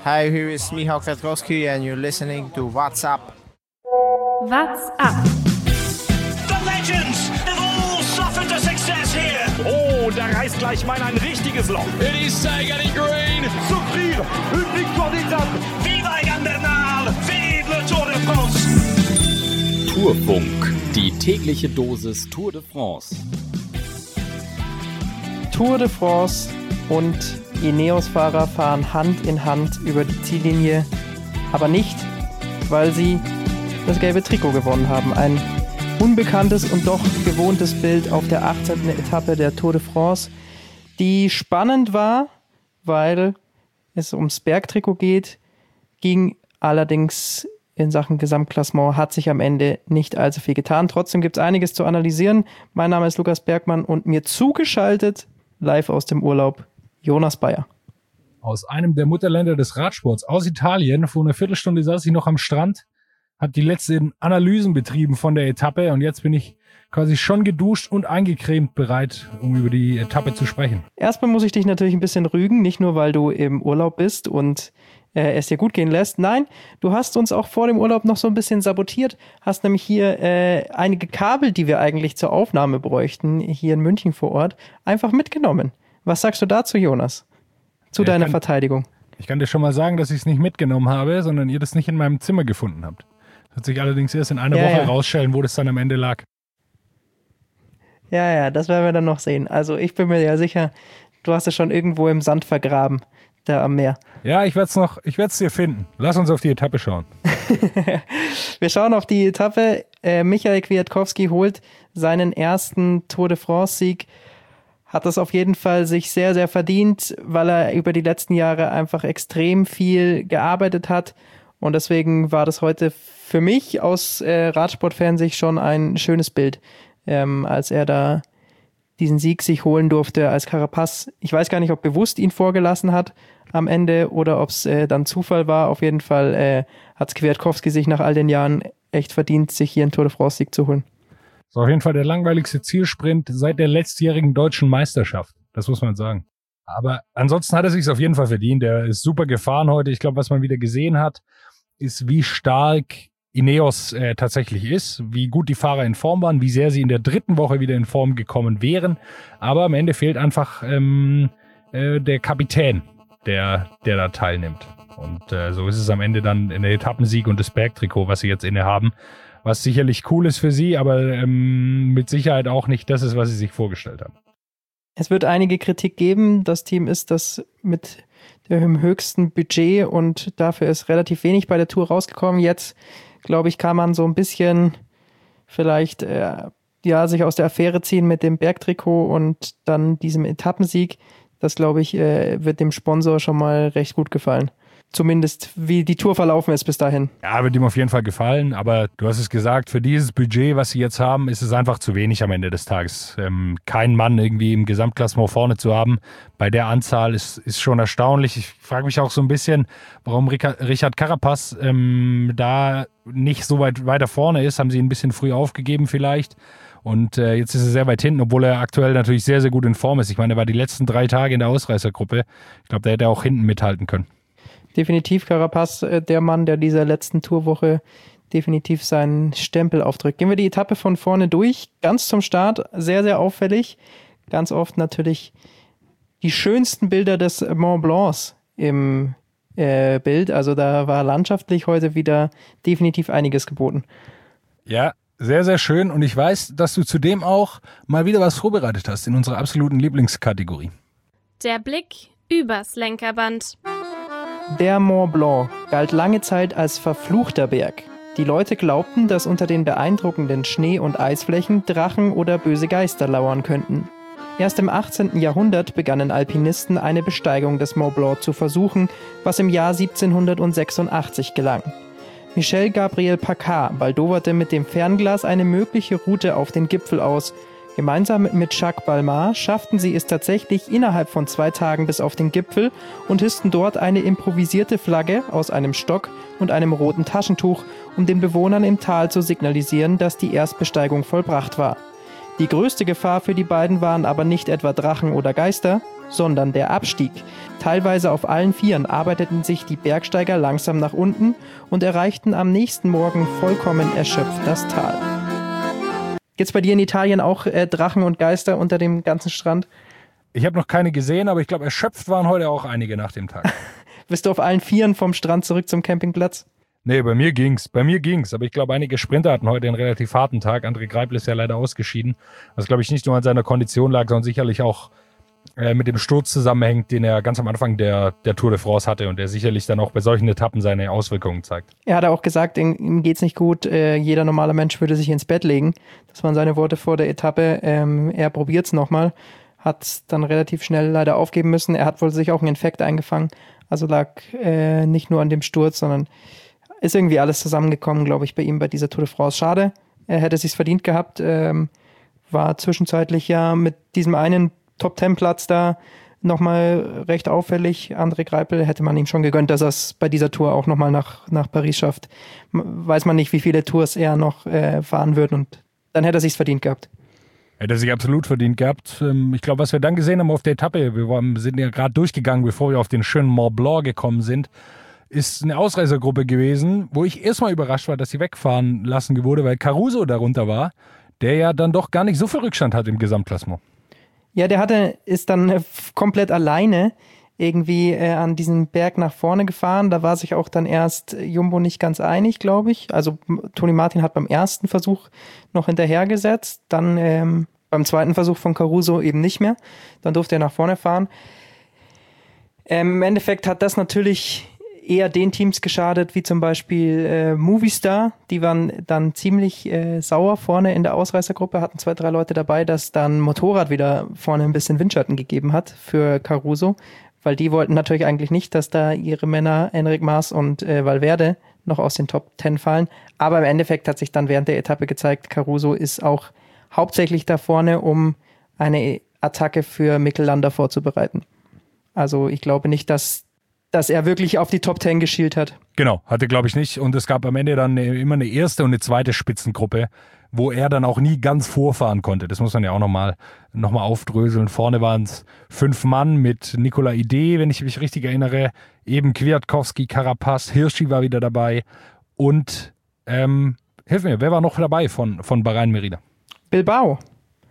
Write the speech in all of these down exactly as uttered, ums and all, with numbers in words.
Hi, here is Michał Kwiatkowski and you're listening to What's Up. What's Up? The legends have all suffered a success here. Oh, da reißt gleich mal ein richtiges Loch. It is Sagan in green. Souffrir une victoire d'étape. Viva Egan Bernal, vive le Tour de France. Tourfunk, die tägliche Dosis Tour de France. Tour de France und Ineos-Fahrer fahren Hand in Hand über die Ziellinie, aber nicht, weil sie das gelbe Trikot gewonnen haben. Ein unbekanntes und doch gewohntes Bild auf der achtzehnten Etappe der Tour de France, die spannend war, weil es ums Bergtrikot geht, ging allerdings in Sachen Gesamtklassement, hat sich am Ende nicht allzu viel getan. Trotzdem gibt es einiges zu analysieren. Mein Name ist Lukas Bergmann und mir zugeschaltet, live aus dem Urlaub, Jonas Bayer. Aus einem der Mutterländer des Radsports, aus Italien. Vor einer Viertelstunde saß ich noch am Strand, habe die letzten Analysen betrieben von der Etappe und jetzt bin ich quasi schon geduscht und eingecremt bereit, um über die Etappe zu sprechen. Erstmal muss ich dich natürlich ein bisschen rügen, nicht nur, weil du im Urlaub bist und äh, es dir gut gehen lässt. Nein, du hast uns auch vor dem Urlaub noch so ein bisschen sabotiert, hast nämlich hier äh, einige Kabel, die wir eigentlich zur Aufnahme bräuchten, hier in München vor Ort, einfach mitgenommen. Was sagst du dazu, Jonas? Zu ja, deiner kann, Verteidigung. Ich kann dir schon mal sagen, dass ich es nicht mitgenommen habe, sondern ihr das nicht in meinem Zimmer gefunden habt. Das wird sich allerdings erst in einer ja, Woche ja. rausstellen, wo das dann am Ende lag. Ja, ja, das werden wir dann noch sehen. Also ich bin mir ja sicher, du hast es schon irgendwo im Sand vergraben, da am Meer. Ja, ich werde es noch, ich werde es dir finden. Lass uns auf die Etappe schauen. Wir schauen auf die Etappe. Äh, Michał Kwiatkowski holt seinen ersten Tour de France-Sieg. Hat das auf jeden Fall sich sehr, sehr verdient, weil er über die letzten Jahre einfach extrem viel gearbeitet hat. Und deswegen war das heute für mich aus äh, Radsportfansicht schon ein schönes Bild, ähm, als er da diesen Sieg sich holen durfte als Carapaz. Ich weiß gar nicht, ob bewusst ihn vorgelassen hat am Ende oder ob es äh, dann Zufall war. Auf jeden Fall äh, hat Kwiatkowski sich nach all den Jahren echt verdient, sich hier einen Tour de France-Sieg zu holen. Das ist auf jeden Fall der langweiligste Zielsprint seit der letztjährigen deutschen Meisterschaft. Das muss man sagen. Aber ansonsten hat er sich auf jeden Fall verdient. Er ist super gefahren heute. Ich glaube, was man wieder gesehen hat, ist, wie stark Ineos äh, tatsächlich ist, wie gut die Fahrer in Form waren, wie sehr sie in der dritten Woche wieder in Form gekommen wären. Aber am Ende fehlt einfach ähm, äh, der Kapitän, der, der da teilnimmt. Und äh, so ist es am Ende dann in der Etappensieg und das Bergtrikot, was sie jetzt inne haben. Was sicherlich cool ist für sie, aber ähm, mit Sicherheit auch nicht das ist, was sie sich vorgestellt haben. Es wird einige Kritik geben. Das Team ist das mit dem höchsten Budget und dafür ist relativ wenig bei der Tour rausgekommen. Jetzt, glaube ich, kann man so ein bisschen vielleicht äh, ja, sich aus der Affäre ziehen mit dem Bergtrikot und dann diesem Etappensieg. Das, glaube ich, äh, wird dem Sponsor schon mal recht gut gefallen. Zumindest wie die Tour verlaufen ist bis dahin. Ja, wird ihm auf jeden Fall gefallen, aber du hast es gesagt, für dieses Budget, was sie jetzt haben, ist es einfach zu wenig am Ende des Tages. Ähm, keinen Mann irgendwie im Gesamtklassement vorne zu haben, bei der Anzahl ist, ist schon erstaunlich. Ich frage mich auch so ein bisschen, warum Richard Carapaz ähm, da nicht so weit weiter vorne ist. Haben sie ihn ein bisschen früh aufgegeben vielleicht. Und äh, jetzt ist er sehr weit hinten, obwohl er aktuell natürlich sehr, sehr gut in Form ist. Ich meine, er war die letzten drei Tage in der Ausreißergruppe. Ich glaube, da hätte er auch hinten mithalten können. Definitiv Carapaz, der Mann, der dieser letzten Tourwoche definitiv seinen Stempel aufdrückt. Gehen wir die Etappe von vorne durch, ganz zum Start, sehr, sehr auffällig. Ganz oft natürlich die schönsten Bilder des Mont Blancs im äh, Bild. Also da war landschaftlich heute wieder definitiv einiges geboten. Ja, sehr, sehr schön. Und ich weiß, dass du zudem auch mal wieder was vorbereitet hast in unserer absoluten Lieblingskategorie. Der Blick übers Lenkerband. Der Mont Blanc galt lange Zeit als verfluchter Berg. Die Leute glaubten, dass unter den beeindruckenden Schnee- und Eisflächen Drachen oder böse Geister lauern könnten. Erst im achtzehnten Jahrhundert begannen Alpinisten eine Besteigung des Mont Blanc zu versuchen, was im Jahr siebzehnhundertsechsundachtzig gelang. Michel Gabriel Paccard baldowerte mit dem Fernglas eine mögliche Route auf den Gipfel aus. Gemeinsam mit Jacques Balmat schafften sie es tatsächlich innerhalb von zwei Tagen bis auf den Gipfel und hissten dort eine improvisierte Flagge aus einem Stock und einem roten Taschentuch, um den Bewohnern im Tal zu signalisieren, dass die Erstbesteigung vollbracht war. Die größte Gefahr für die beiden waren aber nicht etwa Drachen oder Geister, sondern der Abstieg. Teilweise auf allen Vieren arbeiteten sich die Bergsteiger langsam nach unten und erreichten am nächsten Morgen vollkommen erschöpft das Tal. Gibt's bei dir in Italien auch äh, Drachen und Geister unter dem ganzen Strand? Ich habe noch keine gesehen, aber ich glaube, erschöpft waren heute auch einige nach dem Tag. Bist du auf allen Vieren vom Strand zurück zum Campingplatz? Nee, bei mir ging's. Bei mir ging's. Aber ich glaube, einige Sprinter hatten heute einen relativ harten Tag. André Greipel ist ja leider ausgeschieden. Was, glaube ich, nicht nur an seiner Kondition lag, sondern sicherlich auch äh, mit dem Sturz zusammenhängt, den er ganz am Anfang der, der Tour de France hatte und der sicherlich dann auch bei solchen Etappen seine Auswirkungen zeigt. Er hat auch gesagt, ihm geht's nicht gut. Äh, jeder normale Mensch würde sich ins Bett legen. Das waren seine Worte vor der Etappe. Ähm, er probiert's nochmal. Hat dann relativ schnell leider aufgeben müssen. Er hat wohl sich auch einen Infekt eingefangen. Also lag äh, nicht nur an dem Sturz, sondern ist irgendwie alles zusammengekommen, glaube ich, bei ihm bei dieser Tour de France. Schade, er hätte es sich verdient gehabt. Ähm, war zwischenzeitlich ja mit diesem einen Top-Ten-Platz da nochmal recht auffällig. André Greipel hätte man ihm schon gegönnt, dass er es bei dieser Tour auch nochmal nach, nach Paris schafft. Weiß man nicht, wie viele Tours er noch äh, fahren wird und dann hätte er sich's verdient gehabt. Hätte er sich absolut verdient gehabt. Ich glaube, was wir dann gesehen haben auf der Etappe, wir sind ja gerade durchgegangen, bevor wir auf den schönen Mont Blanc gekommen sind, ist eine Ausreißergruppe gewesen, wo ich erstmal überrascht war, dass sie wegfahren lassen wurde, weil Caruso darunter war, der ja dann doch gar nicht so viel Rückstand hat im Gesamtklassement. Ja, der hatte, ist dann äh, komplett alleine irgendwie äh, an diesen Berg nach vorne gefahren. Da war sich auch dann erst Jumbo nicht ganz einig, glaube ich. Also Tony Martin hat beim ersten Versuch noch hinterhergesetzt, dann ähm, beim zweiten Versuch von Caruso eben nicht mehr. Dann durfte er nach vorne fahren. Ähm, im Endeffekt hat das natürlich eher den Teams geschadet, wie zum Beispiel äh, Movistar. Die waren dann ziemlich äh, sauer vorne in der Ausreißergruppe, hatten zwei, drei Leute dabei, dass dann Motorrad wieder vorne ein bisschen Windschatten gegeben hat für Caruso, weil die wollten natürlich eigentlich nicht, dass da ihre Männer Enric Mas und äh, Valverde noch aus den Top Ten fallen. Aber im Endeffekt hat sich dann während der Etappe gezeigt, Caruso ist auch hauptsächlich da vorne, um eine Attacke für Mikel Landa vorzubereiten. Also ich glaube nicht, dass dass er wirklich auf die Top Ten geschielt hat. Genau, hatte glaube ich nicht. Und es gab am Ende dann immer eine erste und eine zweite Spitzengruppe, wo er dann auch nie ganz vorfahren konnte. Das muss man ja auch nochmal noch mal aufdröseln. Vorne waren es fünf Mann mit Nicolas Idé, wenn ich mich richtig erinnere. Eben Kwiatkowski, Carapaz, Hirschi war wieder dabei. Und, ähm, hilf mir, wer war noch dabei von, von Bahrain Merida? Bilbao.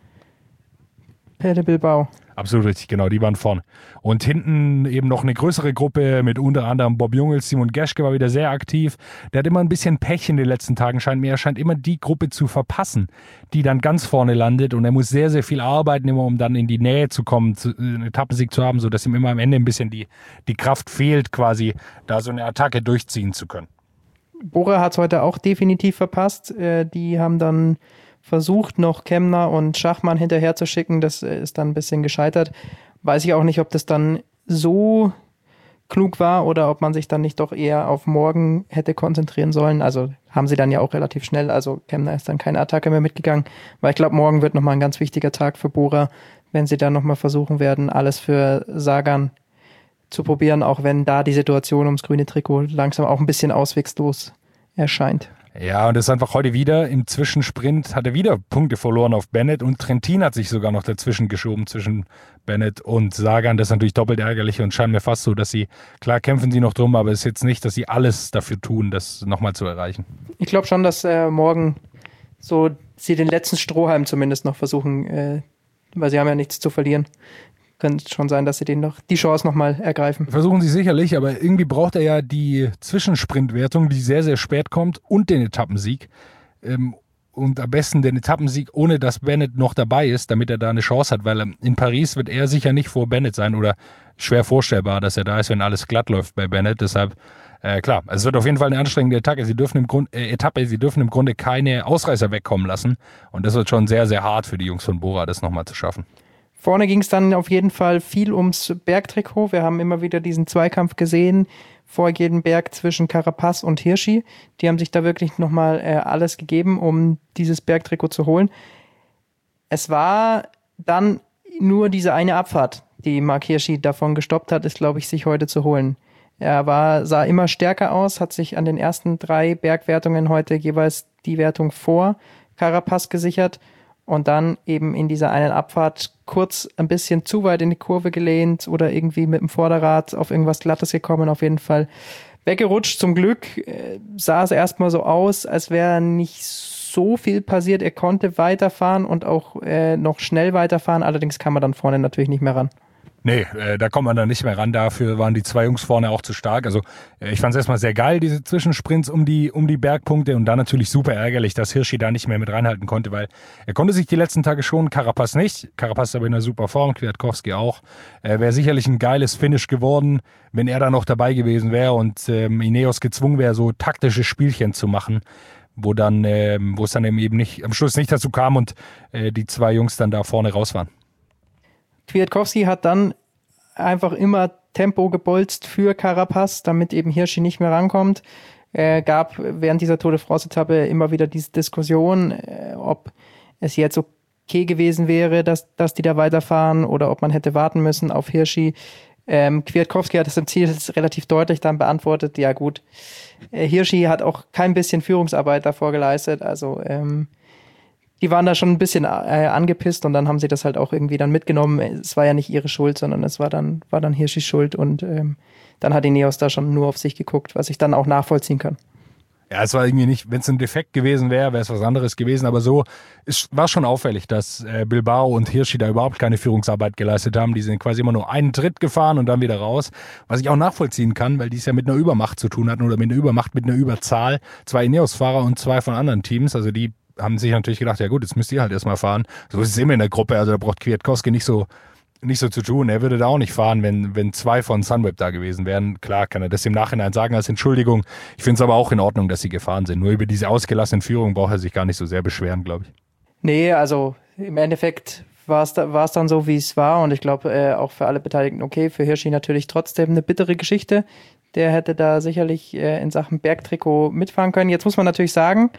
Pere Bilbao. Absolut richtig, genau, die waren vorne. Und hinten eben noch eine größere Gruppe mit unter anderem Bob Jungels, Simon Geschke war wieder sehr aktiv. Der hat immer ein bisschen Pech in den letzten Tagen, scheint mir. Er scheint immer die Gruppe zu verpassen, die dann ganz vorne landet. Und er muss sehr, sehr viel arbeiten, immer um dann in die Nähe zu kommen, einen Etappensieg zu haben, sodass ihm immer am Ende ein bisschen die, die Kraft fehlt, quasi da so eine Attacke durchziehen zu können. Bora hat es heute auch definitiv verpasst. Die haben dann versucht, noch Kemner und Schachmann hinterher zu schicken. Das ist dann ein bisschen gescheitert. Weiß ich auch nicht, ob das dann so klug war oder ob man sich dann nicht doch eher auf morgen hätte konzentrieren sollen. Also haben sie dann ja auch relativ schnell. Also Kemner ist dann keine Attacke mehr mitgegangen. Weil ich glaube, morgen wird nochmal ein ganz wichtiger Tag für Bora, wenn sie dann nochmal versuchen werden, alles für Sagan zu probieren, auch wenn da die Situation ums grüne Trikot langsam auch ein bisschen auswegslos erscheint. Ja, und das ist einfach heute wieder im Zwischensprint hat er wieder Punkte verloren auf Bennett und Trentin hat sich sogar noch dazwischen geschoben zwischen Bennett und Sagan. Das ist natürlich doppelt ärgerlich und scheint mir fast so, dass sie, klar kämpfen sie noch drum, aber es ist jetzt nicht, dass sie alles dafür tun, das nochmal zu erreichen. Ich glaube schon, dass äh, morgen so sie den letzten Strohhalm zumindest noch versuchen, äh, weil sie haben ja nichts zu verlieren. Könnte schon sein, dass sie den noch die Chance nochmal ergreifen. Versuchen sie sicherlich, aber irgendwie braucht er ja die Zwischensprintwertung, die sehr, sehr spät kommt und den Etappensieg. Ähm, und am besten den Etappensieg, ohne dass Bennett noch dabei ist, damit er da eine Chance hat, weil in Paris wird er sicher nicht vor Bennett sein oder schwer vorstellbar, dass er da ist, wenn alles glatt läuft bei Bennett. Deshalb, äh, klar, es wird auf jeden Fall eine anstrengende Etappe. Sie dürfen im Grund, äh, Etappe. Sie dürfen im Grunde keine Ausreißer wegkommen lassen. Und das wird schon sehr, sehr hart für die Jungs von Bora, das nochmal zu schaffen. Vorne ging es dann auf jeden Fall viel ums Bergtrikot. Wir haben immer wieder diesen Zweikampf gesehen vor jedem Berg zwischen Carapaz und Hirschi. Die haben sich da wirklich nochmal äh, alles gegeben, um dieses Bergtrikot zu holen. Es war dann nur diese eine Abfahrt, die Marc Hirschi davon gestoppt hat, ist, glaube ich, sich heute zu holen. Er war, sah immer stärker aus, hat sich an den ersten drei Bergwertungen heute jeweils die Wertung vor Carapaz gesichert und dann eben in dieser einen Abfahrt kurz ein bisschen zu weit in die Kurve gelehnt oder irgendwie mit dem Vorderrad auf irgendwas Glattes gekommen, auf jeden Fall weggerutscht. Zum Glück äh, sah es erstmal so aus, als wäre nicht so viel passiert. Er konnte weiterfahren und auch äh, noch schnell weiterfahren, allerdings kam er dann vorne natürlich nicht mehr ran. Nee, äh, da kommt man dann nicht mehr ran. Dafür waren die zwei Jungs vorne auch zu stark. Also äh, ich fand es erstmal sehr geil, diese Zwischensprints um die um die Bergpunkte, und dann natürlich super ärgerlich, dass Hirschi da nicht mehr mit reinhalten konnte, weil er konnte sich die letzten Tage schon, Carapaz nicht. Carapaz ist aber in einer super Form, Kwiatkowski auch. Äh, wäre sicherlich ein geiles Finish geworden, wenn er da noch dabei gewesen wäre und ähm, Ineos gezwungen wäre, so taktische Spielchen zu machen, wo dann, äh, wo es dann eben nicht am Schluss nicht dazu kam und äh, die zwei Jungs dann da vorne raus waren. Kwiatkowski hat dann einfach immer Tempo gebolzt für Carapaz, damit eben Hirschi nicht mehr rankommt. Äh, gab während dieser Tour de France-Etappe immer wieder diese Diskussion, äh, ob es jetzt okay gewesen wäre, dass, dass die da weiterfahren oder ob man hätte warten müssen auf Hirschi. Ähm, Kwiatkowski hat es im Ziel relativ deutlich dann beantwortet, ja gut, äh, Hirschi hat auch kein bisschen Führungsarbeit davor geleistet, also ähm, die waren da schon ein bisschen äh, angepisst und dann haben sie das halt auch irgendwie dann mitgenommen. Es war ja nicht ihre Schuld, sondern es war dann, war dann Hirschis Schuld und ähm, dann hat Ineos da schon nur auf sich geguckt, was ich dann auch nachvollziehen kann. Ja, es war irgendwie nicht, wenn es ein Defekt gewesen wäre, wäre es was anderes gewesen, aber so es war schon auffällig, dass äh, Bilbao und Hirschi da überhaupt keine Führungsarbeit geleistet haben. Die sind quasi immer nur einen Tritt gefahren und dann wieder raus, was ich auch nachvollziehen kann, weil die es ja mit einer Übermacht zu tun hatten oder mit einer Übermacht, mit einer Überzahl. Zwei Ineos-Fahrer und zwei von anderen Teams, also die haben sich natürlich gedacht, ja gut, jetzt müsst ihr halt erstmal fahren. So ist es immer in der Gruppe, also da braucht Kwiatkowski nicht so nicht so zu tun. Er würde da auch nicht fahren, wenn wenn zwei von Sunweb da gewesen wären. Klar kann er das im Nachhinein sagen als Entschuldigung. Ich finde es aber auch in Ordnung, dass sie gefahren sind. Nur über diese ausgelassene Führung braucht er sich gar nicht so sehr beschweren, glaube ich. Nee, also im Endeffekt war es da, war es dann so, wie es war. Und ich glaube, äh, auch für alle Beteiligten okay. Für Hirschi natürlich trotzdem eine bittere Geschichte. Der hätte da sicherlich äh, in Sachen Bergtrikot mitfahren können. Jetzt muss man natürlich sagen,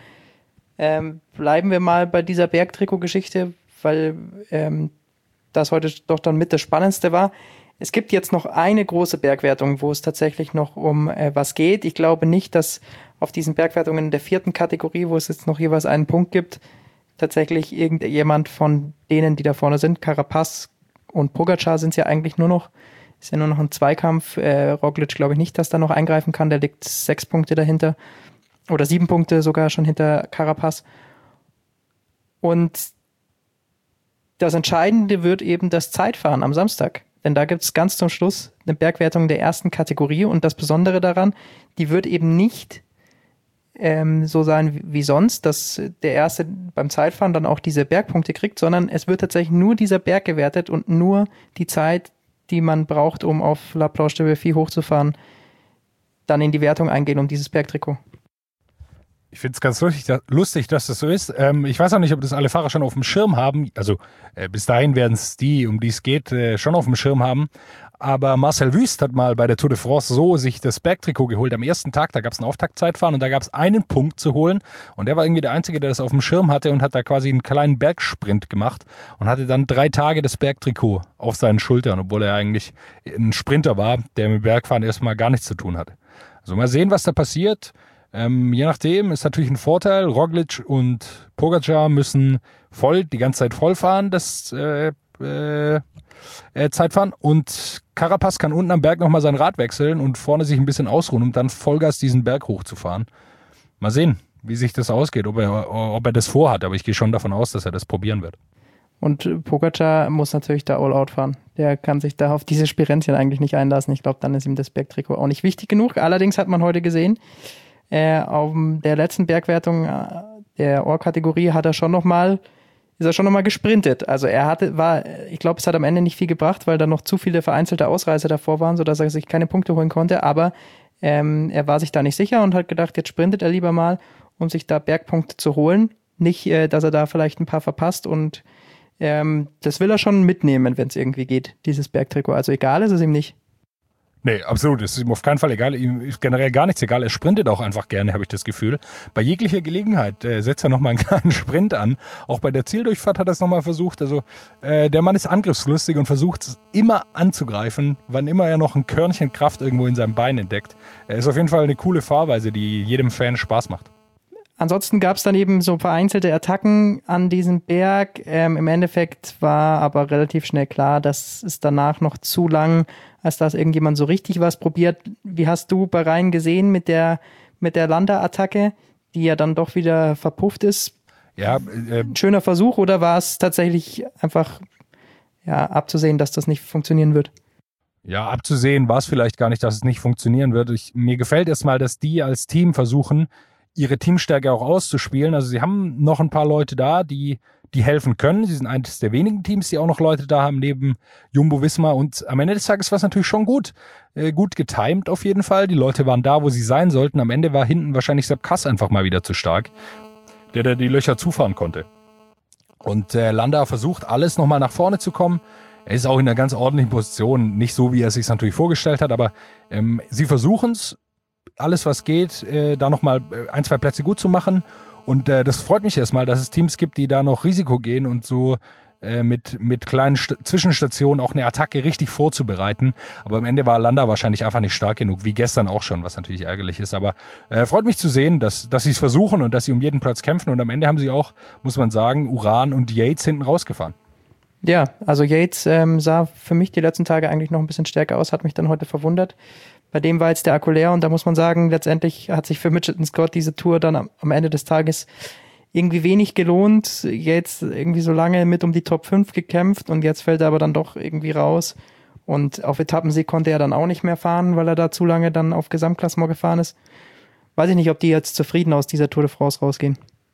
Ähm, bleiben wir mal bei dieser Bergtrikot-Geschichte, weil ähm, das heute doch dann mit das Spannendste war. Es gibt jetzt noch eine große Bergwertung, wo es tatsächlich noch um äh, was geht. Ich glaube nicht, dass auf diesen Bergwertungen der vierten Kategorie, wo es jetzt noch jeweils einen Punkt gibt, tatsächlich irgendjemand von denen, die da vorne sind, Carapaz und Pogačar sind es ja eigentlich nur noch, ist ja nur noch ein Zweikampf. Äh, Roglic glaube ich nicht, dass da noch eingreifen kann, der liegt sechs Punkte dahinter. Oder sieben Punkte sogar schon hinter Carapaz. Und das Entscheidende wird eben das Zeitfahren am Samstag. Denn da gibt es ganz zum Schluss eine Bergwertung der ersten Kategorie. Und das Besondere daran, die wird eben nicht ähm, so sein wie, wie sonst, dass der Erste beim Zeitfahren dann auch diese Bergpunkte kriegt, sondern es wird tatsächlich nur dieser Berg gewertet und nur die Zeit, die man braucht, um auf La Planche de Belfi hochzufahren, dann in die Wertung eingehen um dieses Bergtrikot. Ich finde es ganz lustig, lustig, dass das so ist. Ähm, ich weiß auch nicht, ob das alle Fahrer schon auf dem Schirm haben. Also äh, bis dahin werden es die, um die es geht, äh, schon auf dem Schirm haben. Aber Marcel Wüst hat mal bei der Tour de France so sich das Bergtrikot geholt. Am ersten Tag, da gab es ein Auftaktzeitfahren und da gab es einen Punkt zu holen. Und der war irgendwie der Einzige, der das auf dem Schirm hatte und hat da quasi einen kleinen Bergsprint gemacht und hatte dann drei Tage das Bergtrikot auf seinen Schultern, obwohl er eigentlich ein Sprinter war, der mit Bergfahren erstmal gar nichts zu tun hatte. Also mal sehen, was da passiert. Ähm, je nachdem ist natürlich ein Vorteil. Roglic und Pogačar müssen voll, die ganze Zeit voll fahren, das äh, äh, Zeitfahren. Und Carapaz kann unten am Berg nochmal sein Rad wechseln und vorne sich ein bisschen ausruhen, um dann Vollgas diesen Berg hochzufahren. Mal sehen, wie sich das ausgeht, ob er, ob er das vorhat. Aber ich gehe schon davon aus, dass er das probieren wird. Und Pogačar muss natürlich da all out fahren. Der kann sich da auf diese Spirenzchen eigentlich nicht einlassen. Ich glaube, dann ist ihm das Bergtrikot auch nicht wichtig genug. Allerdings hat man heute gesehen, Äh, auf der letzten Bergwertung äh, der Or-Kategorie hat er schon noch mal, ist er schon noch mal gesprintet. Also er hatte, war, ich glaube, es hat am Ende nicht viel gebracht, weil da noch zu viele vereinzelte Ausreißer davor waren, sodass er sich keine Punkte holen konnte. Aber ähm, er war sich da nicht sicher und hat gedacht, jetzt sprintet er lieber mal, um sich da Bergpunkte zu holen. Nicht, äh, dass er da vielleicht ein paar verpasst. Und ähm, das will er schon mitnehmen, wenn es irgendwie geht, dieses Bergtrikot. Also egal ist es ihm nicht. Nee, absolut. Es ist ihm auf keinen Fall egal. Ihm ist generell gar nichts egal. Er sprintet auch einfach gerne, habe ich das Gefühl. Bei jeglicher Gelegenheit äh, setzt er nochmal einen kleinen Sprint an. Auch bei der Zieldurchfahrt hat er es nochmal versucht. Also äh, der Mann ist angriffslustig und versucht es immer anzugreifen, wann immer er noch ein Körnchen Kraft irgendwo in seinem Bein entdeckt. Er ist auf jeden Fall eine coole Fahrweise, die jedem Fan Spaß macht. ansonsten gab es dann eben so vereinzelte Attacken an diesem Berg. Ähm, Im Endeffekt war aber relativ schnell klar, dass es danach noch zu lang, als dass irgendjemand so richtig was probiert. Wie hast du Bahrain gesehen mit der, mit der Landa-Attacke, die ja dann doch wieder verpufft ist? Ja, äh, Ein schöner Versuch, oder war es tatsächlich einfach ja, abzusehen, dass das nicht funktionieren wird? Ja, abzusehen war es vielleicht gar nicht, dass es nicht funktionieren wird. Ich, mir gefällt erstmal, dass die als Team versuchen, ihre Teamstärke auch auszuspielen. Also sie haben noch ein paar Leute da, die, die helfen können. Sie sind eines der wenigen Teams, die auch noch Leute da haben, neben Jumbo-Visma. Und am Ende des Tages war es natürlich schon gut. Äh, gut getimed auf jeden Fall. Die Leute waren da, wo sie sein sollten. Am Ende war hinten wahrscheinlich Sepp Kuss einfach mal wieder zu stark, der da die Löcher zufahren konnte. Und äh, Landa versucht, alles nochmal nach vorne zu kommen. Er ist auch in einer ganz ordentlichen Position. Nicht so, wie er es sich natürlich vorgestellt hat, aber ähm, sie versuchen es, alles was geht, äh, da nochmal ein, zwei Plätze gut zu machen. Und äh, das freut mich erstmal, dass es Teams gibt, die da noch Risiko gehen und so äh, mit, mit kleinen St- Zwischenstationen auch eine Attacke richtig vorzubereiten. Aber am Ende war Landa wahrscheinlich einfach nicht stark genug, wie gestern auch schon, was natürlich ärgerlich ist. Aber äh, freut mich zu sehen, dass, dass sie es versuchen und dass sie um jeden Platz kämpfen. Und am Ende haben sie auch, muss man sagen, Uran und Yates hinten rausgefahren. Ja, also Yates ähm, sah für mich die letzten Tage eigentlich noch ein bisschen stärker aus, hat mich dann heute verwundert. Bei dem war jetzt der Akku leer und da muss man sagen, letztendlich hat sich für Mitchelton Scott diese Tour dann am, am Ende des Tages irgendwie wenig gelohnt. Yates irgendwie so lange mit um die Top fünf gekämpft und jetzt fällt er aber dann doch irgendwie raus. Und auf Etappensieg konnte er dann auch nicht mehr fahren, weil er da zu lange dann auf Gesamtklassement gefahren ist. Weiß ich nicht, ob die jetzt zufrieden aus dieser Tour de France rausgehen.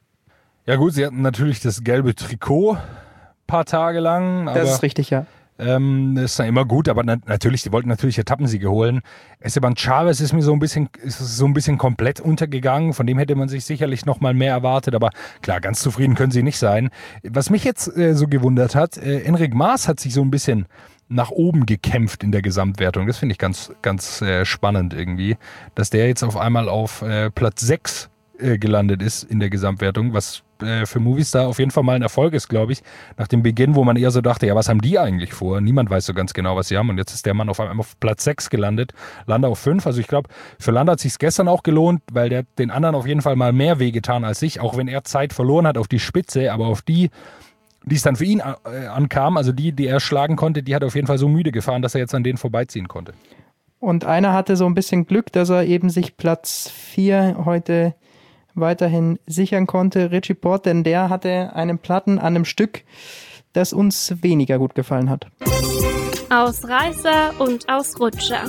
Ja gut, sie hatten natürlich das gelbe Trikot paar Tage lang. Aber das ist richtig, ja. Ähm, das ist ja immer gut, aber na- natürlich, die wollten natürlich Etappensiege holen. Esteban Chavez ist mir so ein bisschen, ist so ein bisschen komplett untergegangen. Von dem hätte man sich sicherlich noch mal mehr erwartet, aber klar, ganz zufrieden können sie nicht sein. Was mich jetzt äh, so gewundert hat, äh, Enric Mas hat sich so ein bisschen nach oben gekämpft in der Gesamtwertung. Das finde ich ganz, ganz äh, spannend irgendwie, dass der jetzt auf einmal auf äh, Platz sechs äh, gelandet ist in der Gesamtwertung, was äh, für Movistar auf jeden Fall mal ein Erfolg ist, glaube ich. Nach dem Beginn, wo man eher so dachte, ja, was haben die eigentlich vor? Niemand weiß so ganz genau, was sie haben. Und jetzt ist der Mann auf einmal auf Platz sechs gelandet, Landa auf fünf. Also ich glaube, für Landa hat es sich gestern auch gelohnt, weil der den anderen auf jeden Fall mal mehr wehgetan als ich, auch wenn er Zeit verloren hat auf die Spitze, aber auf die, die es dann für ihn äh, ankam, also die, die er schlagen konnte, die hat er auf jeden Fall so müde gefahren, dass er jetzt an denen vorbeiziehen konnte. Und einer hatte so ein bisschen Glück, dass er eben sich Platz vier heute weiterhin sichern konnte, Richie Porte, denn der hatte einen Platten an einem Stück, das uns weniger gut gefallen hat. Ausreißer und Ausrutscher.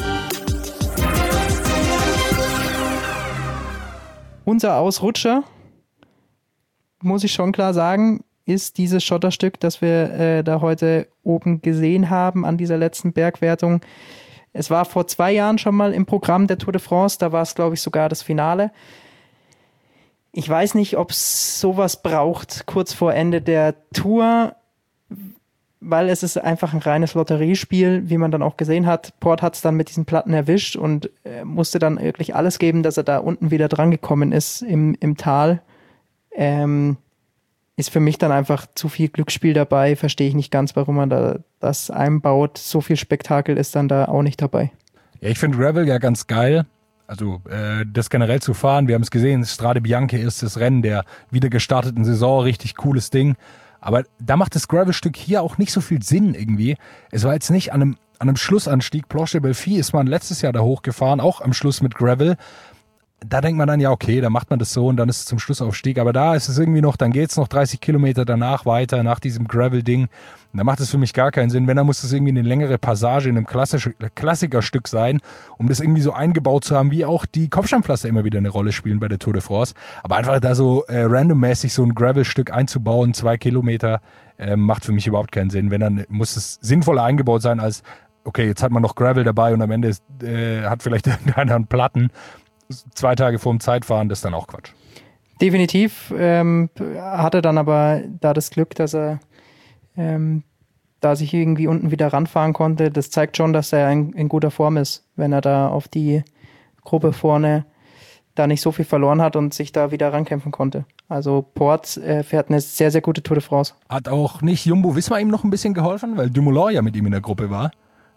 Unser Ausrutscher, muss ich schon klar sagen, ist dieses Schotterstück, das wir äh, da heute oben gesehen haben an dieser letzten Bergwertung. Es war vor zwei Jahren schon mal im Programm der Tour de France, da war es, glaube ich, sogar das Finale. Ich weiß nicht, ob es sowas braucht, kurz vor Ende der Tour, weil es ist einfach ein reines Lotteriespiel, wie man dann auch gesehen hat. Port hat es dann mit diesen Platten erwischt und äh, musste dann wirklich alles geben, dass er da unten wieder drangekommen ist im, im Tal. Ähm, ist für mich dann einfach zu viel Glücksspiel dabei, verstehe ich nicht ganz, warum man da das einbaut. So viel Spektakel ist dann da auch nicht dabei. Ja, ich finde Gravel ja ganz geil. Also äh, das generell zu fahren, wir haben es gesehen, Strade Bianche, erstes Rennen der wieder gestarteten Saison, richtig cooles Ding. Aber da macht das Gravel-Stück hier auch nicht so viel Sinn irgendwie. Es war jetzt nicht an einem, an einem Schlussanstieg, Planche de Belfi ist man letztes Jahr da hochgefahren, auch am Schluss mit Gravel. Da denkt man dann, ja okay, da macht man das so und dann ist es zum Schlussaufstieg. Aber da ist es irgendwie noch, dann geht's noch dreißig Kilometer danach weiter, nach diesem Gravel-Ding. Da macht es für mich gar keinen Sinn. Wenn, dann muss das irgendwie eine längere Passage in einem Klassisch- Klassikerstück sein, um das irgendwie so eingebaut zu haben, wie auch die Kopfsteinpflaster immer wieder eine Rolle spielen bei der Tour de France. Aber einfach da so äh, randommäßig so ein Gravel-Stück einzubauen, zwei Kilometer, äh, macht für mich überhaupt keinen Sinn. Wenn, dann muss es sinnvoller eingebaut sein als, okay, jetzt hat man noch Gravel dabei und am Ende ist, äh, hat vielleicht irgendeiner einen Platten. Zwei Tage vor dem Zeitfahren, das ist dann auch Quatsch. Definitiv ähm, hatte dann aber da das Glück, dass er ähm, da sich irgendwie unten wieder ranfahren konnte. Das zeigt schon, dass er in, in guter Form ist, wenn er da auf die Gruppe vorne da nicht so viel verloren hat und sich da wieder rankämpfen konnte. Also Port äh, fährt eine sehr, sehr gute Tour de France. Hat auch nicht Jumbo-Visma ihm noch ein bisschen geholfen, weil Dumoulin ja mit ihm in der Gruppe war.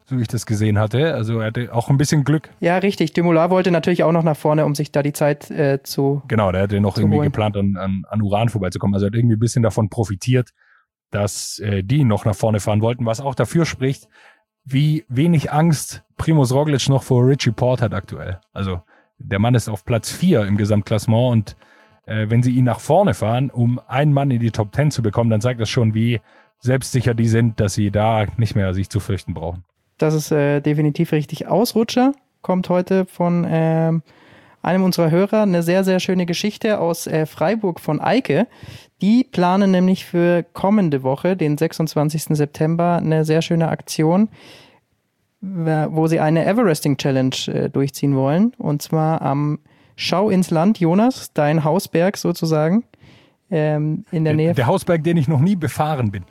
so wie ich das gesehen hatte. Also er hatte auch ein bisschen Glück. Ja, richtig. Dumoulin wollte natürlich auch noch nach vorne, um sich da die Zeit äh, zu Genau, der hatte noch irgendwie holen. geplant, an, an, an Uran vorbeizukommen. Also er hat irgendwie ein bisschen davon profitiert, dass äh, die noch nach vorne fahren wollten, was auch dafür spricht, wie wenig Angst Primož Roglič noch vor Richie Porte hat aktuell. Also der Mann ist auf Platz vier im Gesamtklassement und äh, wenn sie ihn nach vorne fahren, um einen Mann in die Top Ten zu bekommen, dann zeigt das schon, wie selbstsicher die sind, dass sie da nicht mehr sich zu fürchten brauchen. Das ist äh, definitiv richtig. Ausrutscher kommt heute von ähm, einem unserer Hörer. Eine sehr, sehr schöne Geschichte aus äh, Freiburg von Eike. Die planen nämlich für kommende Woche, den sechsundzwanzigsten September, eine sehr schöne Aktion, wo sie eine Everesting Challenge äh, durchziehen wollen. Und zwar am Schau ins Land, Jonas, dein Hausberg sozusagen, ähm, in der, der Nähe. Der Hausberg, den ich noch nie befahren bin.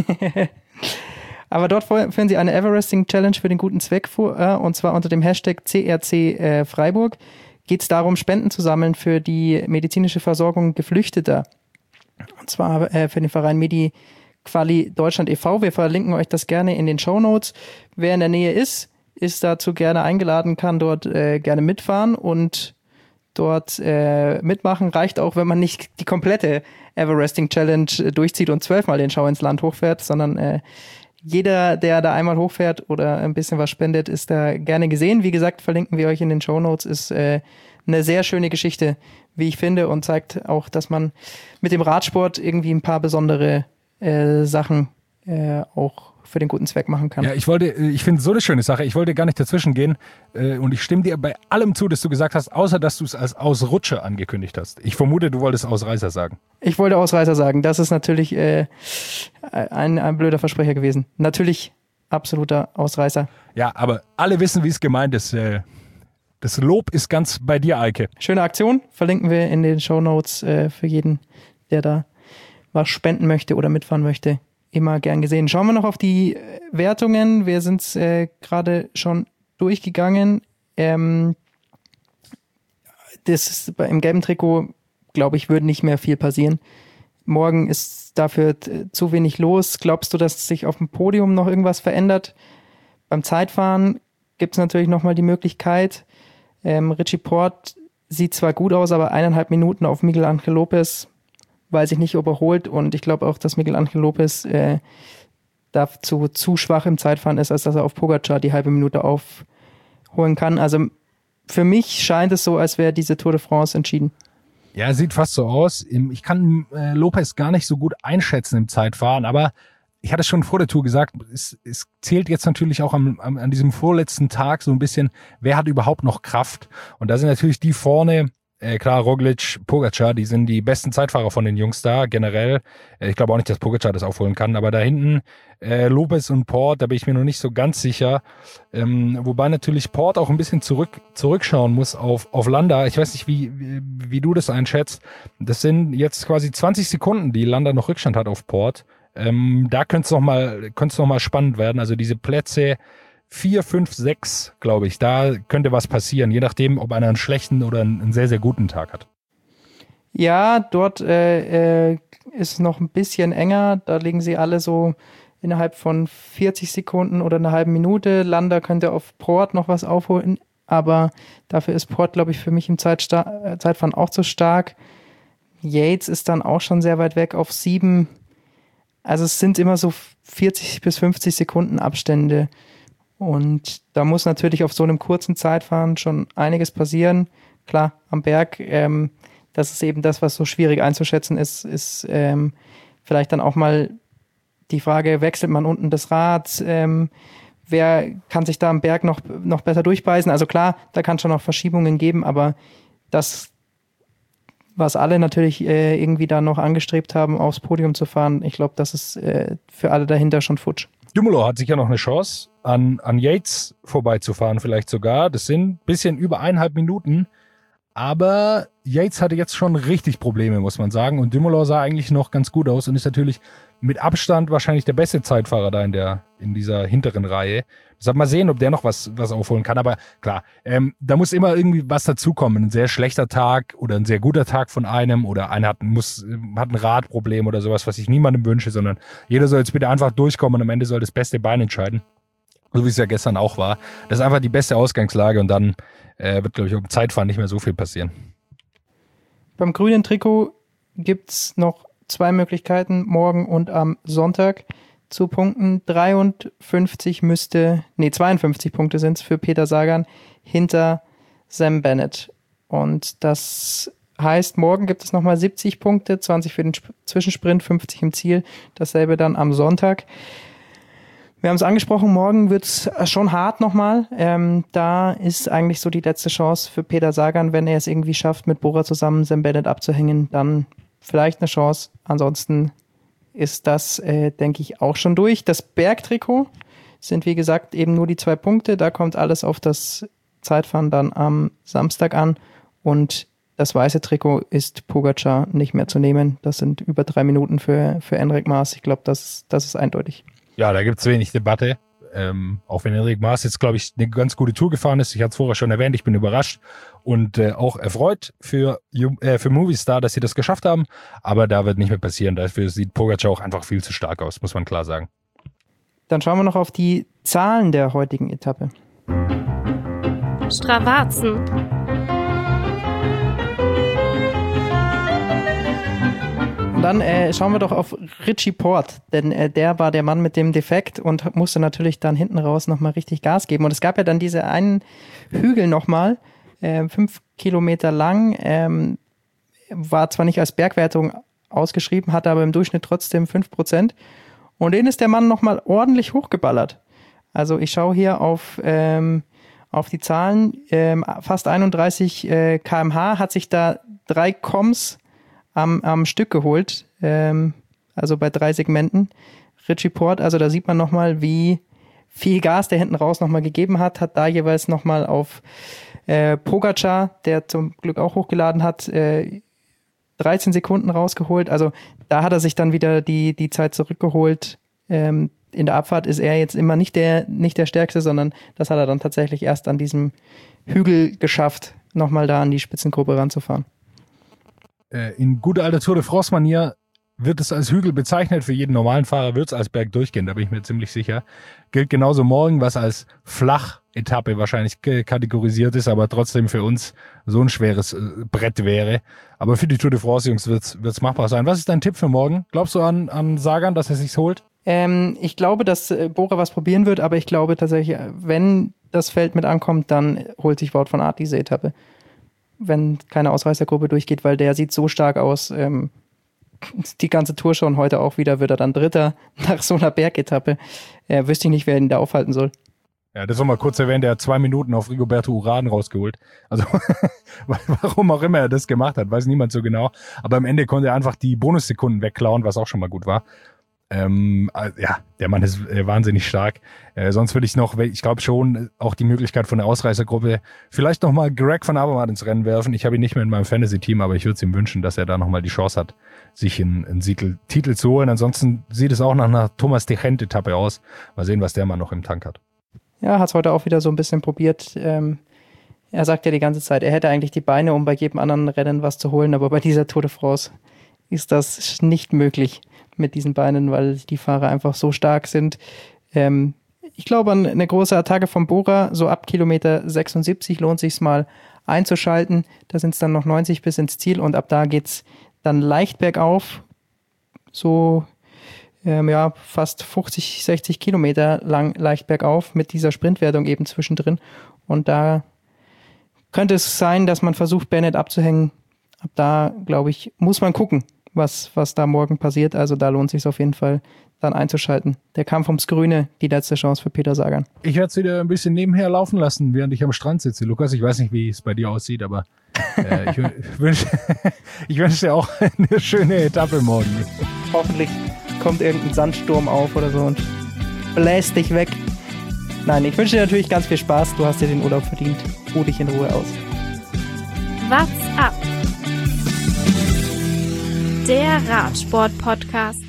Aber dort führen sie eine Everesting Challenge für den guten Zweck vor, äh, und zwar unter dem Hashtag C R C äh, Freiburg. Geht es darum, Spenden zu sammeln für die medizinische Versorgung Geflüchteter. Und zwar äh, für den Verein Medi Quali Deutschland e V. Wir verlinken euch das gerne in den Shownotes. Wer in der Nähe ist, ist dazu gerne eingeladen, kann dort äh, gerne mitfahren und dort äh, mitmachen. Reicht auch, wenn man nicht die komplette Everesting Challenge äh, durchzieht und zwölfmal den Schau ins Land hochfährt, sondern äh, jeder, der da einmal hochfährt oder ein bisschen was spendet, ist da gerne gesehen. Wie gesagt, verlinken wir euch in den Shownotes. Ist äh, eine sehr schöne Geschichte, wie ich finde, und zeigt auch, dass man mit dem Radsport irgendwie ein paar besondere äh, Sachen äh, auch für den guten Zweck machen kann. Ja, ich wollte, ich finde so eine schöne Sache. Ich wollte gar nicht dazwischen gehen äh, und ich stimme dir bei allem zu, dass du gesagt hast, außer dass du es als Ausrutscher angekündigt hast. Ich vermute, du wolltest Ausreißer sagen. Ich wollte Ausreißer sagen. Das ist natürlich äh, ein, ein blöder Versprecher gewesen. Natürlich absoluter Ausreißer. Ja, aber alle wissen, wie es gemeint ist. Äh, das Lob ist ganz bei dir, Eike. Schöne Aktion. Verlinken wir in den Shownotes äh, für jeden, der da was spenden möchte oder mitfahren möchte. Immer gern gesehen. Schauen wir noch auf die Wertungen. Wir sind äh, gerade schon durchgegangen. Ähm, das ist, im gelben Trikot, glaube ich, würde nicht mehr viel passieren. Morgen ist dafür t- zu wenig los. Glaubst du, dass sich auf dem Podium noch irgendwas verändert? Beim Zeitfahren gibt es natürlich nochmal die Möglichkeit. Ähm, Richie Porte sieht zwar gut aus, aber eineinhalb Minuten auf Miguel Ángel López, weiß ich nicht, ob er holt, und ich glaube auch, dass Miguel Ángel López äh, dazu zu schwach im Zeitfahren ist, als dass er auf Pogačar die halbe Minute aufholen kann. Also für mich scheint es so, als wäre diese Tour de France entschieden. Ja, sieht fast so aus. Ich kann äh, López gar nicht so gut einschätzen im Zeitfahren, aber ich hatte schon vor der Tour gesagt, es, es zählt jetzt natürlich auch am, am, an diesem vorletzten Tag so ein bisschen, wer hat überhaupt noch Kraft? Und da sind natürlich die vorne, Äh, klar, Roglič, Pogačar, die sind die besten Zeitfahrer von den Jungs da, generell. Äh, ich glaube auch nicht, dass Pogačar das aufholen kann, aber da hinten äh, López und Porte, da bin ich mir noch nicht so ganz sicher. Ähm, wobei natürlich Porte auch ein bisschen zurück zurückschauen muss auf, auf Landa. Ich weiß nicht, wie, wie, wie du das einschätzt. Das sind jetzt quasi zwanzig Sekunden, die Landa noch Rückstand hat auf Porte. Ähm, da könnte es nochmal noch mal spannend werden. Also diese Plätze vier, fünf, sechs, glaube ich, da könnte was passieren, je nachdem, ob einer einen schlechten oder einen sehr, sehr guten Tag hat. Ja, dort äh, äh, ist noch ein bisschen enger. Da liegen sie alle so innerhalb von vierzig Sekunden oder einer halben Minute. Landa könnte auf Porte noch was aufholen, aber dafür ist Porte, glaube ich, für mich im Zeitstar- Zeitfahren auch zu stark. Yates ist dann auch schon sehr weit weg auf sieben. Also es sind immer so vierzig bis fünfzig Sekunden Abstände. Und da muss natürlich auf so einem kurzen Zeitfahren schon einiges passieren. Klar, am Berg, ähm, das ist eben das, was so schwierig einzuschätzen ist, ist ähm, vielleicht dann auch mal die Frage, wechselt man unten das Rad? Ähm, wer kann sich da am Berg noch, noch besser durchbeißen? Also klar, da kann es schon noch Verschiebungen geben, aber das, was alle natürlich äh, irgendwie da noch angestrebt haben, aufs Podium zu fahren, ich glaube, das ist äh, für alle dahinter schon futsch. Dumoulin hat sicher noch eine Chance, an, an Yates vorbeizufahren vielleicht sogar. Das sind ein bisschen über eineinhalb Minuten. Aber Yates hatte jetzt schon richtig Probleme, muss man sagen. Und Dumoulin sah eigentlich noch ganz gut aus und ist natürlich mit Abstand wahrscheinlich der beste Zeitfahrer da in der in dieser hinteren Reihe. Deshalb mal sehen, ob der noch was was aufholen kann. Aber klar, ähm, da muss immer irgendwie was dazukommen. Ein sehr schlechter Tag oder ein sehr guter Tag von einem oder einer hat, muss, hat ein Radproblem oder sowas, was ich niemandem wünsche, sondern jeder soll jetzt bitte einfach durchkommen und am Ende soll das beste Bein entscheiden. so wie es ja gestern auch war. Das ist einfach die beste Ausgangslage und dann äh, wird, glaube ich, um Zeitfahren nicht mehr so viel passieren. Beim grünen Trikot gibt es noch zwei Möglichkeiten, morgen und am Sonntag zu punkten. dreiundfünfzig müsste, nee, zweiundfünfzig Punkte sind es für Peter Sagan hinter Sam Bennett. Und das heißt, morgen gibt es nochmal siebzig Punkte, zwanzig für den Zwischensprint, fünfzig im Ziel. Dasselbe dann am Sonntag. Wir haben es angesprochen, morgen wird es schon hart nochmal. Ähm, da ist eigentlich so die letzte Chance für Peter Sagan, wenn er es irgendwie schafft, mit Bora zusammen Sam Bennett abzuhängen, dann vielleicht eine Chance. Ansonsten ist das, äh, denke ich, auch schon durch. Das Bergtrikot sind, wie gesagt, eben nur die zwei Punkte. Da kommt alles auf das Zeitfahren dann am Samstag an. Und das weiße Trikot ist Pogačar nicht mehr zu nehmen. Das sind über drei Minuten für, für Enric Mas. Ich glaube, das, das ist eindeutig. Ja, da gibt es wenig Debatte. Ähm, auch wenn Enric Mas jetzt, glaube ich, eine ganz gute Tour gefahren ist. Ich hatte es vorher schon erwähnt, ich bin überrascht und äh, auch erfreut für, äh, für Movistar, dass sie das geschafft haben. Aber da wird nicht mehr passieren. Dafür sieht Pogačar auch einfach viel zu stark aus, muss man klar sagen. Dann schauen wir noch auf die Zahlen der heutigen Etappe. Stravazen. Und dann äh, schauen wir doch auf Richie Porte, denn äh, der war der Mann mit dem Defekt und musste natürlich dann hinten raus nochmal richtig Gas geben. Und es gab ja dann diese einen Hügel nochmal, äh, fünf Kilometer lang, ähm, war zwar nicht als Bergwertung ausgeschrieben, hatte aber im Durchschnitt trotzdem fünf Prozent. Und den ist der Mann nochmal ordentlich hochgeballert. Also ich schaue hier auf, ähm, auf die Zahlen, ähm, fast einunddreißig äh, Kilometer pro Stunde, hat sich da drei Coms Am, am Stück geholt, ähm, also bei drei Segmenten. Richie Porte, also da sieht man nochmal, wie viel Gas der hinten raus nochmal gegeben hat, hat da jeweils nochmal auf äh, Pogačar, der zum Glück auch hochgeladen hat, äh, dreizehn Sekunden rausgeholt. Also da hat er sich dann wieder die, die Zeit zurückgeholt. Ähm, in der Abfahrt ist er jetzt immer nicht der, nicht der Stärkste, sondern das hat er dann tatsächlich erst an diesem Hügel geschafft, nochmal da an die Spitzengruppe ranzufahren. In guter alter Tour de France-Manier wird es als Hügel bezeichnet. Für jeden normalen Fahrer wird es als Berg durchgehen, da bin ich mir ziemlich sicher. Gilt genauso morgen, was als Flach-Etappe wahrscheinlich kategorisiert ist, aber trotzdem für uns so ein schweres Brett wäre. Aber für die Tour de France, Jungs, wird es machbar sein. Was ist dein Tipp für morgen? Glaubst du an, an Sagan, dass er sich's holt? Ähm, ich glaube, dass Bora was probieren wird, aber ich glaube tatsächlich, wenn das Feld mit ankommt, dann holt sich Wout van Aert diese Etappe. Wenn keine Ausreißergruppe durchgeht, weil der sieht so stark aus. Ähm, die ganze Tour schon, heute auch wieder wird er dann Dritter nach so einer Bergetappe. Äh, wüsste ich nicht, wer ihn da aufhalten soll. Ja, das soll mal kurz erwähnen, der hat zwei Minuten auf Rigoberto Urán rausgeholt. Also warum auch immer er das gemacht hat, weiß niemand so genau. Aber am Ende konnte er einfach die Bonussekunden wegklauen, was auch schon mal gut war. Ähm, ja, der Mann ist äh, wahnsinnig stark. Äh, sonst würde ich noch, ich glaube schon, auch die Möglichkeit von der Ausreißergruppe vielleicht nochmal Greg van Avermaet ins Rennen werfen. Ich habe ihn nicht mehr in meinem Fantasy-Team, aber ich würde es ihm wünschen, dass er da nochmal die Chance hat, sich einen, einen Titel zu holen. Ansonsten sieht es auch nach einer Thomas de Gent-Etappe aus. Mal sehen, was der Mann noch im Tank hat. Ja, hat es heute auch wieder so ein bisschen probiert. Ähm, er sagt ja die ganze Zeit, er hätte eigentlich die Beine, um bei jedem anderen Rennen was zu holen, aber bei dieser Tour de France ist das nicht möglich mit diesen Beinen, weil die Fahrer einfach so stark sind. Ähm, ich glaube, an eine große Attacke von Bora, so ab Kilometer sechsundsiebzig lohnt sich mal einzuschalten. Da sind es dann noch neunzig bis ins Ziel und ab da geht's dann leicht bergauf. So ähm, ja, fast fünfzig, sechzig Kilometer lang leicht bergauf mit dieser Sprintwertung eben zwischendrin. Und da könnte es sein, dass man versucht, Bennett abzuhängen. Ab da, glaube ich, muss man gucken, was, was da morgen passiert. Also da lohnt es sich auf jeden Fall, dann einzuschalten. Der Kampf ums Grüne, die letzte Chance für Peter Sagan. Ich werde es wieder ein bisschen nebenher laufen lassen, während ich am Strand sitze. Lukas, ich weiß nicht, wie es bei dir aussieht, aber äh, ich wünsche ich wünsch dir auch eine schöne Etappe morgen. Hoffentlich kommt irgendein Sandsturm auf oder so und bläst dich weg. Nein, ich wünsche dir natürlich ganz viel Spaß. Du hast dir den Urlaub verdient. Ruh dich in Ruhe aus. What's up? Der Radsport-Podcast.